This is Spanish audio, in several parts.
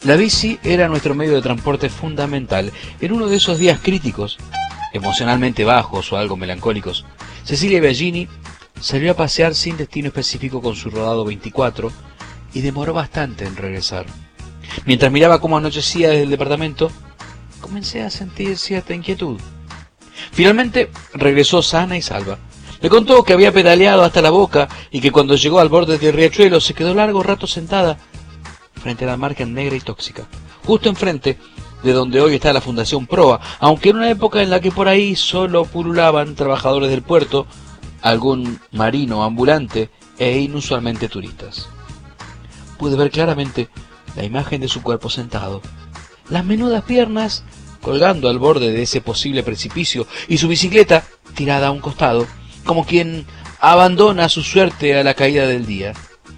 La bici era nuestro medio de transporte fundamental. En uno de esos días críticos, emocionalmente bajos o algo melancólicos, Cecilia Biagini salió a pasear sin destino específico con su rodado 24 y demoró bastante en regresar. Mientras miraba cómo anochecía desde el departamento, comencé a sentir cierta inquietud. Finalmente regresó sana y salva. Me contó que había pedaleado hasta la Boca y que cuando llegó al borde del riachuelo se quedó largo rato sentada frente a la marca negra y tóxica, justo enfrente de donde hoy está la Fundación Proa, aunque en una época en la que por ahí solo pululaban trabajadores del puerto, algún marino ambulante e inusualmente turistas. Pude ver claramente la imagen de su cuerpo sentado, las menudas piernas colgando al borde de ese posible precipicio y su bicicleta tirada a un costado, como quien abandona su suerte a la caída del día.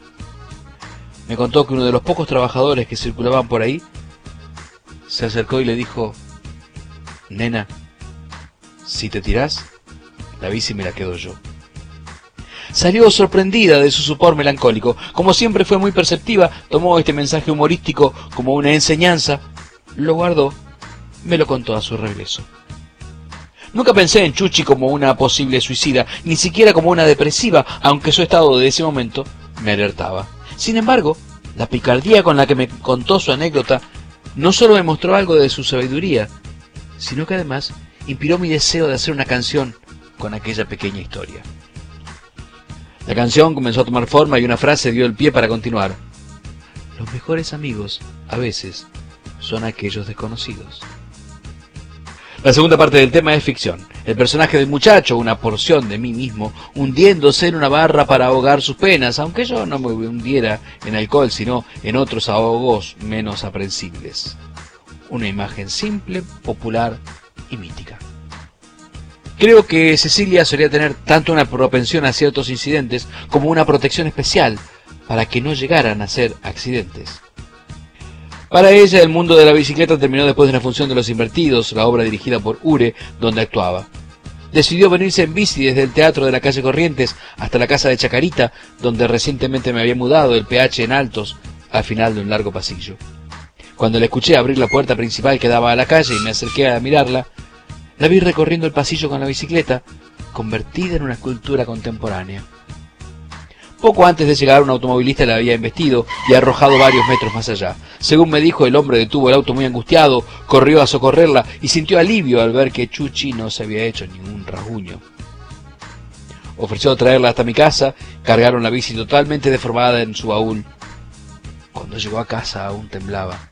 Me contó que uno de los pocos trabajadores que circulaban por ahí se acercó y le dijo: «Nena, si te tirás, la bici me la quedo yo». Salió sorprendida de su sopor melancólico. Como siempre fue muy perceptiva, tomó este mensaje humorístico como una enseñanza, lo guardó, me lo contó a su regreso. Nunca pensé en Chuchi como una posible suicida, ni siquiera como una depresiva, aunque su estado de ese momento me alertaba. Sin embargo, la picardía con la que me contó su anécdota no solo me mostró algo de su sabiduría, sino que además inspiró mi deseo de hacer una canción con aquella pequeña historia. La canción comenzó a tomar forma y una frase dio el pie para continuar. Los mejores amigos, a veces, son aquellos desconocidos. La segunda parte del tema es ficción. El personaje del muchacho, una porción de mí mismo, hundiéndose en una barra para ahogar sus penas, aunque yo no me hundiera en alcohol, sino en otros ahogos menos aprensibles. Una imagen simple, popular y mítica. Creo que Cecilia solía tener tanto una propensión a ciertos incidentes como una protección especial para que no llegaran a ser accidentes. Para ella, el mundo de la bicicleta terminó después de una función de Los Invertidos, la obra dirigida por Ure, donde actuaba. Decidió venirse en bici desde el teatro de la calle Corrientes hasta la casa de Chacarita, donde recientemente me había mudado, el PH en Altos, al final de un largo pasillo. Cuando la escuché abrir la puerta principal que daba a la calle y me acerqué a mirarla, la vi recorriendo el pasillo con la bicicleta, convertida en una escultura contemporánea. Poco antes de llegar, un automovilista la había embestido y arrojado varios metros más allá. Según me dijo, el hombre detuvo el auto muy angustiado, corrió a socorrerla y sintió alivio al ver que Chuchi no se había hecho ningún rasguño. Ofreció traerla hasta mi casa, cargaron la bici totalmente deformada en su baúl. Cuando llegó a casa aún temblaba.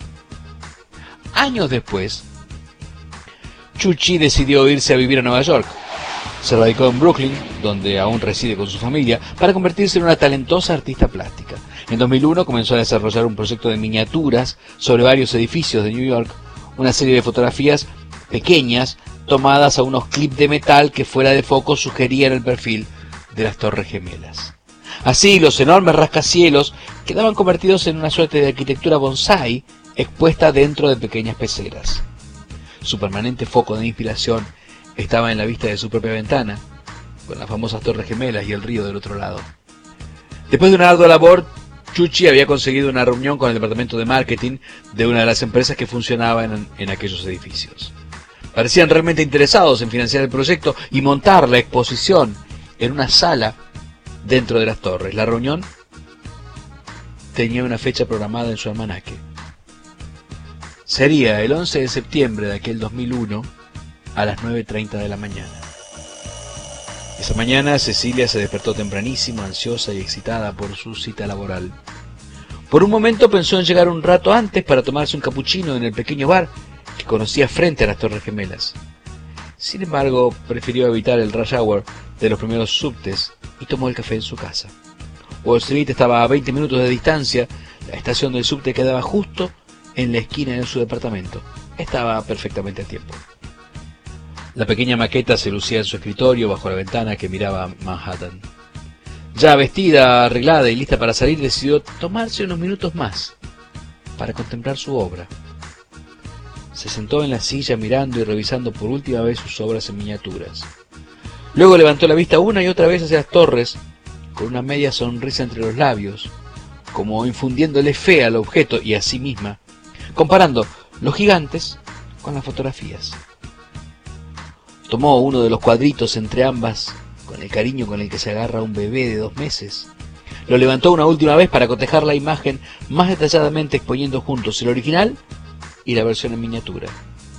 Años después, Chuchi decidió irse a vivir a Nueva York. Se radicó en Brooklyn, donde aún reside con su familia, para convertirse en una talentosa artista plástica. En 2001 comenzó a desarrollar un proyecto de miniaturas sobre varios edificios de New York, una serie de fotografías pequeñas tomadas a unos clips de metal que fuera de foco sugerían el perfil de las Torres Gemelas. Así, los enormes rascacielos quedaban convertidos en una suerte de arquitectura bonsái expuesta dentro de pequeñas peceras. Su permanente foco de inspiración estaba en la vista de su propia ventana, con las famosas Torres Gemelas y el río del otro lado. Después de una ardua labor, Chuchi había conseguido una reunión con el departamento de marketing de una de las empresas que funcionaba en aquellos edificios. Parecían realmente interesados en financiar el proyecto y montar la exposición en una sala dentro de las torres. La reunión tenía una fecha programada en su almanaque. Sería el 11 de septiembre de aquel 2001, a las 9:30 de la mañana. Esa mañana Cecilia se despertó tempranísimo, ansiosa y excitada por su cita laboral. Por un momento pensó en llegar un rato antes para tomarse un capuchino en el pequeño bar que conocía frente a las Torres Gemelas. Sin embargo, prefirió evitar el rush hour de los primeros subtes y tomó el café en su casa. Wall Street estaba a 20 minutos de distancia, la estación del subte quedaba justo en la esquina de su departamento. Estaba perfectamente a tiempo. La pequeña maqueta se lucía en su escritorio bajo la ventana que miraba a Manhattan. Ya vestida, arreglada y lista para salir, decidió tomarse unos minutos más para contemplar su obra. Se sentó en la silla mirando y revisando por última vez sus obras en miniaturas. Luego levantó la vista una y otra vez hacia las torres, con una media sonrisa entre los labios, como infundiéndole fe al objeto y a sí misma comparando los gigantes con las fotografías. Tomó uno de los cuadritos entre ambas, con el cariño con el que se agarra un bebé de 2 meses. Lo levantó una última vez para cotejar la imagen más detalladamente, exponiendo juntos el original y la versión en miniatura.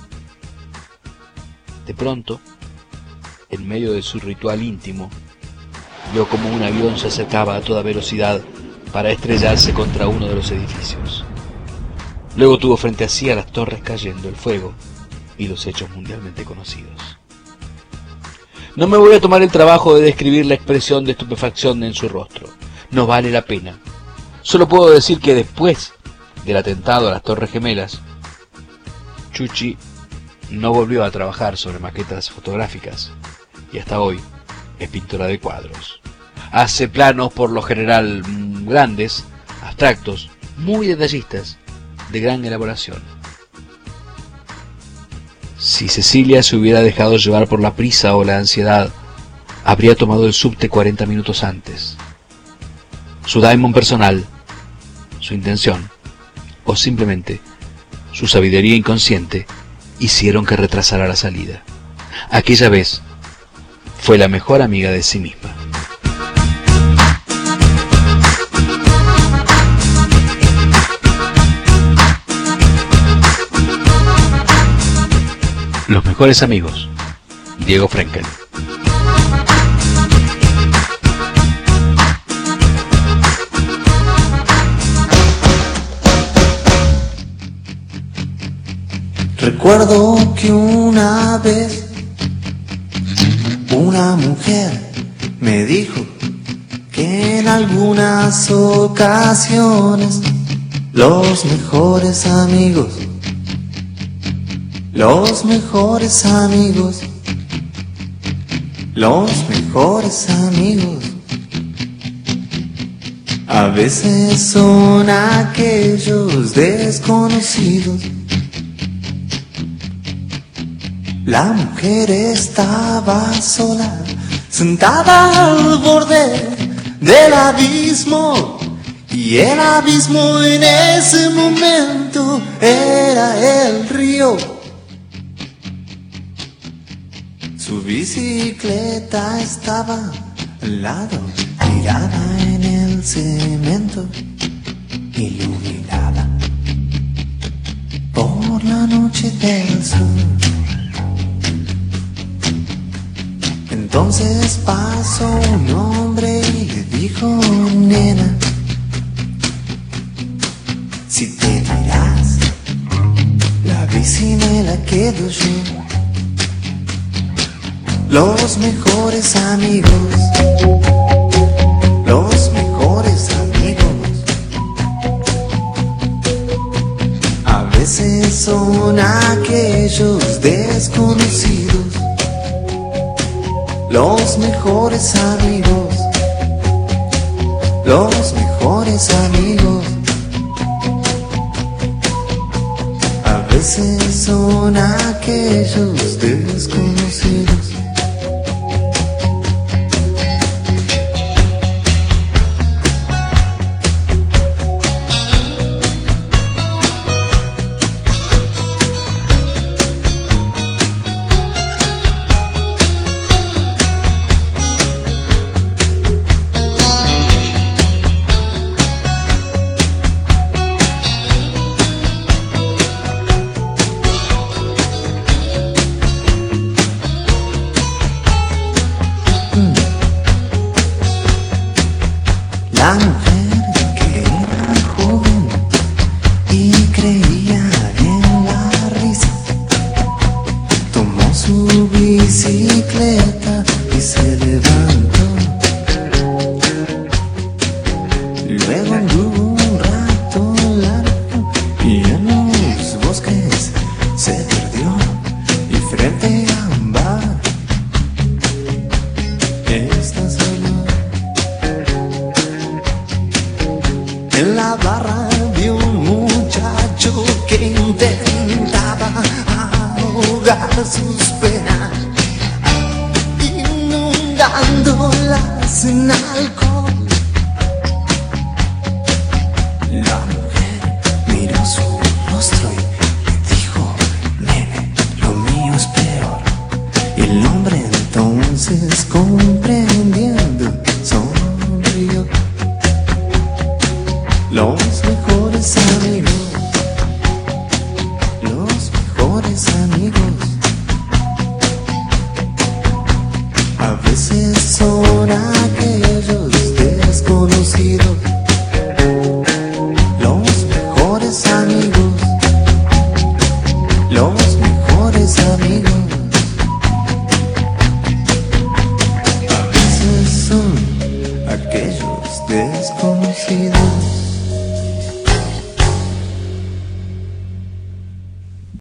De pronto, en medio de su ritual íntimo, vio como un avión se acercaba a toda velocidad para estrellarse contra uno de los edificios. Luego tuvo frente a sí a las torres cayendo, el fuego y los hechos mundialmente conocidos. No me voy a tomar el trabajo de describir la expresión de estupefacción en su rostro. No vale la pena. Solo puedo decir que después del atentado a las Torres Gemelas, Chuchi no volvió a trabajar sobre maquetas fotográficas y hasta hoy es pintora de cuadros. Hace planos por lo general grandes, abstractos, muy detallistas, de gran elaboración. Si Cecilia se hubiera dejado llevar por la prisa o la ansiedad, habría tomado el subte 40 minutos antes. Su daimon personal, su intención, o simplemente su sabiduría inconsciente, hicieron que retrasara la salida. Aquella vez fue la mejor amiga de sí misma. Los mejores amigos, Diego Frenkel. Recuerdo que una vez una mujer me dijo que en algunas ocasiones los mejores amigos a veces son aquellos desconocidos. La mujer estaba sola, sentada al borde del abismo, y el abismo en ese momento era el río. Su bicicleta estaba al lado, tirada en el cemento, iluminada por la noche del sur. Entonces pasó un hombre y le dijo: nena, si te tiras, la bici me la quedo yo. Los mejores amigos a veces son aquellos desconocidos. Los mejores amigos a veces son aquellos desconocidos. La mujer que era joven y creía en la risa, tomó su bicicleta y se levantó. Luego anduvo un rato largo y en los bosques se perdió, y frente a un bar está solo. En la barra vi un muchacho que intentaba ahogar sus penas, inundándolas en alcohol.